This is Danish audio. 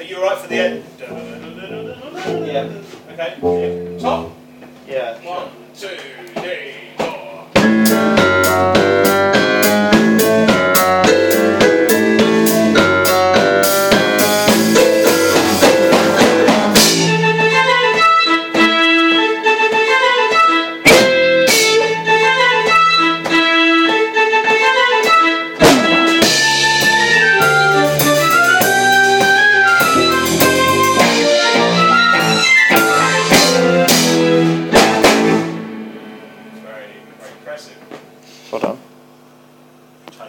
you alright for the end? Yeah. Okay. Top. Yeah. 1, 2, 3, 4.